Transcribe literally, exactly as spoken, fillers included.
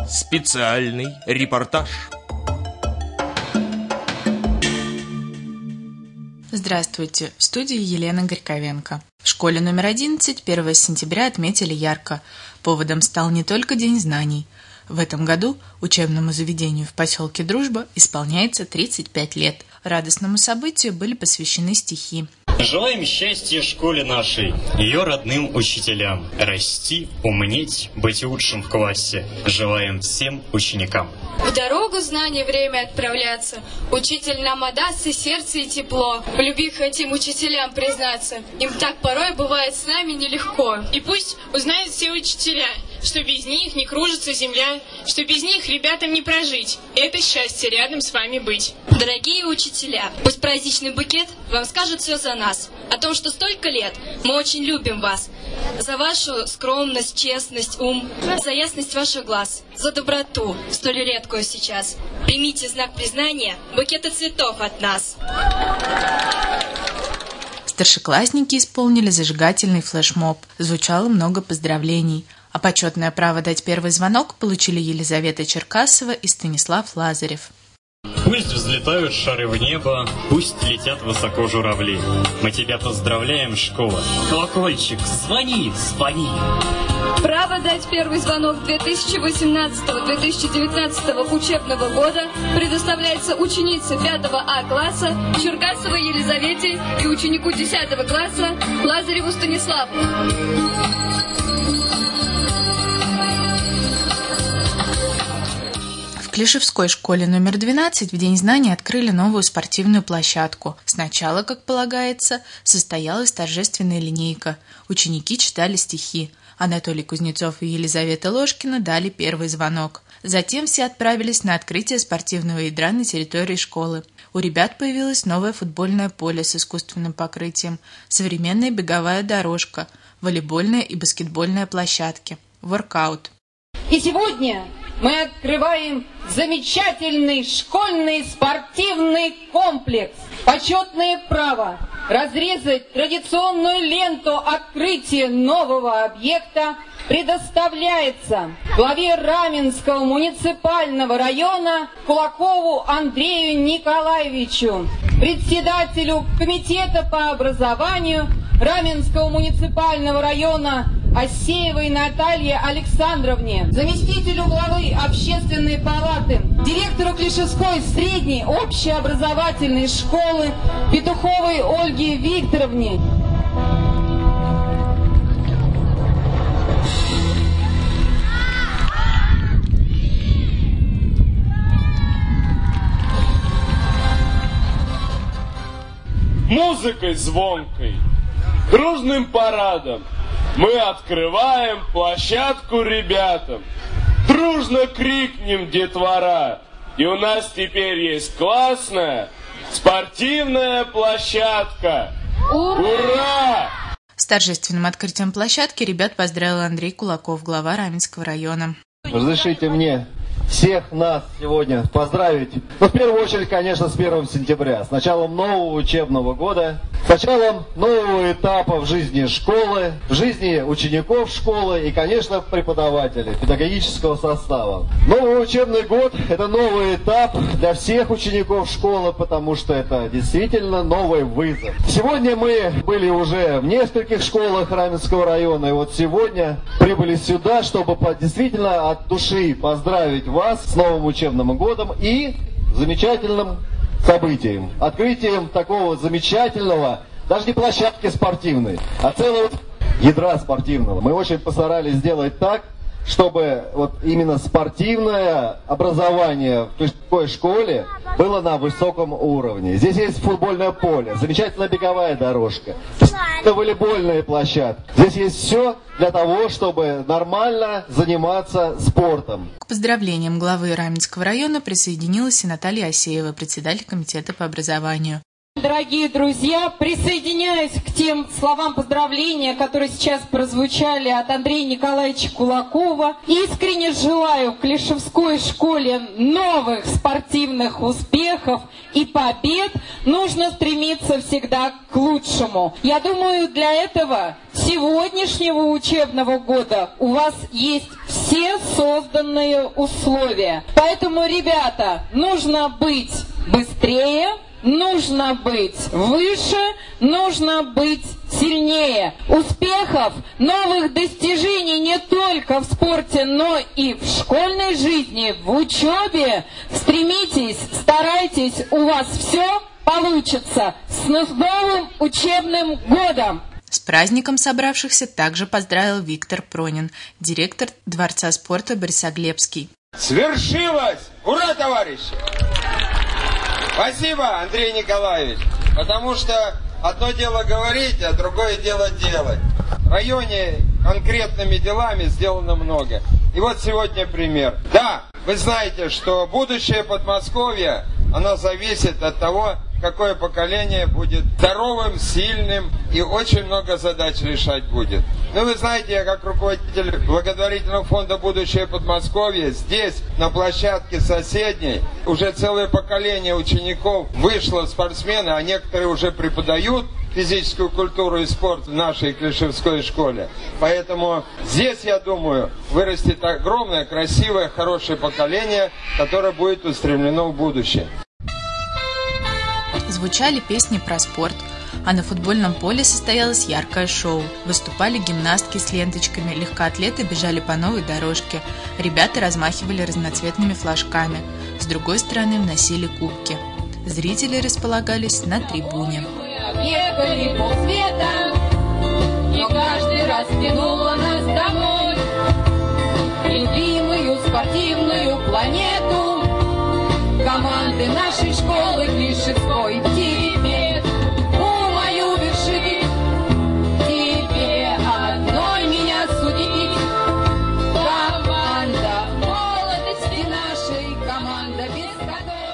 Специальный репортаж. Здравствуйте, в студии Елена Горьковенко. В школе номер одиннадцать первого сентября отметили ярко. Поводом стал не только День знаний. В этом году учебному заведению в поселке Дружба исполняется тридцать пять лет. Радостному событию были посвящены стихи. Желаем счастья школе нашей, ее родным учителям. Расти, умнеть, быть лучшим в классе. Желаем всем ученикам. В дорогу знания время отправляться. Учитель нам отдаст и сердце, и тепло. В любви хотим учителям признаться. Им так порой бывает с нами нелегко. И пусть узнают все учителя, что без них не кружится земля, что без них ребятам не прожить. Это счастье рядом с вами быть. Дорогие учителя, пусть праздничный букет вам скажет все за нас. О том, что столько лет мы очень любим вас. За вашу скромность, честность, ум, за ясность ваших глаз, за доброту, столь редкую сейчас. Примите знак признания, букеты цветов от нас. Старшеклассники исполнили зажигательный флешмоб. Звучало много поздравлений. А почетное право дать первый звонок получили Елизавета Черкасова и Станислав Лазарев. Пусть взлетают шары в небо, пусть летят высоко журавли. Мы тебя поздравляем, школа. Колокольчик, звони, звони. Право дать первый звонок две тысячи восемнадцатого — две тысячи девятнадцатого учебного года предоставляется ученице пятого А класса Черкасовой Елизавете и ученику десятого класса Лазареву Станиславу. В Клишевской школе номер двенадцать в День знаний открыли новую спортивную площадку. Сначала, как полагается, состоялась торжественная линейка. Ученики читали стихи. Анатолий Кузнецов и Елизавета Ложкина дали первый звонок. Затем все отправились на открытие спортивного ядра на территории школы. У ребят появилось новое футбольное поле с искусственным покрытием, современная беговая дорожка, волейбольная и баскетбольная площадки, воркаут. И сегодня мы открываем замечательный школьный спортивный комплекс. Почетное право разрезать традиционную ленту открытия нового объекта предоставляется главе Раменского муниципального района Кулакову Андрею Николаевичу, председателю комитета по образованию Раменского муниципального района Асеевой Наталье Александровне, заместителю главы общественной палаты, директору Клишевской средней общеобразовательной школы Петуховой Ольге Викторовне. Музыкой звонкой, дружным парадом мы открываем площадку ребятам. Дружно крикнем, детвора, и у нас теперь есть классная спортивная площадка. Ура! С торжественным открытием площадки ребят поздравил Андрей Кулаков, глава Раменского района. Разрешите мне всех нас сегодня поздравить. Ну, в первую очередь, конечно, с первого сентября, с началом нового учебного года, с началом нового этапа в жизни школы, в жизни учеников школы и, конечно, преподавателей, педагогического состава. Новый учебный год – это новый этап для всех учеников школы, потому что это действительно новый вызов. Сегодня мы были уже в нескольких школах Раменского района, и вот сегодня прибыли сюда, чтобы действительно от души поздравить вас с новым учебным годом и замечательным событием. Открытием такого замечательного, даже не площадки спортивной, а целого ядра спортивного. Мы очень постарались сделать так, чтобы вот именно спортивное образование в Клишевской школе было на высоком уровне. Здесь есть футбольное поле, замечательная беговая дорожка, волейбольная площадка. Здесь есть все для того, чтобы нормально заниматься спортом. К поздравлениям главы Раменского района присоединилась и Наталья Асеева, председатель комитета по образованию. Дорогие друзья, присоединяюсь к тем словам поздравления, которые сейчас прозвучали от Андрея Николаевича Кулакова. Искренне желаю в Клишевской школе новых спортивных успехов и побед. Нужно стремиться всегда к лучшему. Я думаю, для этого сегодняшнего учебного года у вас есть все созданные условия. Поэтому, ребята, нужно быть быстрее, нужно быть выше, нужно быть сильнее. Успехов, новых достижений не только в спорте, но и в школьной жизни, в учебе. Стремитесь, старайтесь, у вас все получится. С новым учебным годом! С праздником собравшихся также поздравил Виктор Пронин, директор Дворца спорта Борисоглебский. Свершилось! Ура, товарищи! Спасибо, Андрей Николаевич, потому что одно дело говорить, а другое дело делать. В районе конкретными делами сделано много. И вот сегодня пример. Да, вы знаете, что будущее Подмосковья, оно зависит от того, какое поколение будет здоровым, сильным и очень много задач решать будет. Ну, вы знаете, я как руководитель благотворительного фонда «Будущее Подмосковья» здесь, на площадке соседней, уже целое поколение учеников вышло спортсмены, а некоторые уже преподают физическую культуру и спорт в нашей Клишевской школе. Поэтому здесь, я думаю, вырастет огромное, красивое, хорошее поколение, которое будет устремлено в будущее. Звучали песни про спорт, а на футбольном поле состоялось яркое шоу. Выступали гимнастки с ленточками, легкоатлеты бежали по новой дорожке, ребята размахивали разноцветными флажками, с другой стороны вносили кубки. Зрители располагались на трибуне. Бегали полсвета, и каждый раз тянуло нас домой, любимую спортивную планету команды нашей школы Клишевской. Тебе, у мою вершить, тебе одной меня судить. Команда молодости нашей, команда без которой